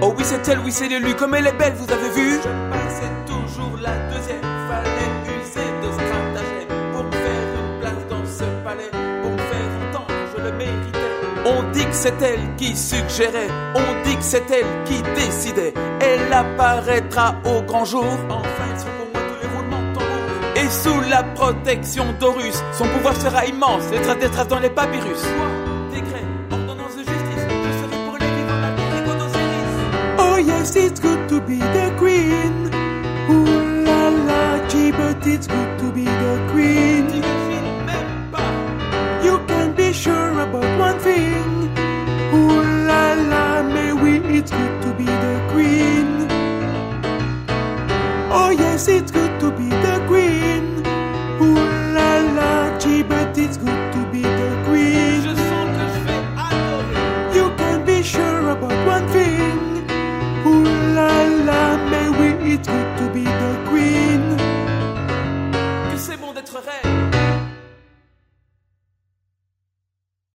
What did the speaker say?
Oh oui c'est elle, oui c'est l'élu, comme elle est belle, vous avez vu? Je passais toujours la deuxième, fallait user de stratagème pour me faire une place dans ce palais, pour me faire entendre, je le méritais. On dit que c'est elle qui suggérait, on dit que c'est elle qui décidait. Elle apparaîtra au grand jour, Enfin ils sont pour moi tous les roulements de tambour. et sous la protection d'Horus, son pouvoir sera immense, et trace des traces dans les papyrus. Loi, décret, ordonnance de justice, je serai pour les vivants la Périgo d'Osiris. Oh yes, it's good to be the queen. Ooh la la, gee, but it's good to be the queen. T'imagines même pas. You can be sure about one thing. Ooh la la, mais oui, it's good to be the queen. Oh yes, it's good to be the queen. Ooh la la, gee, but it's good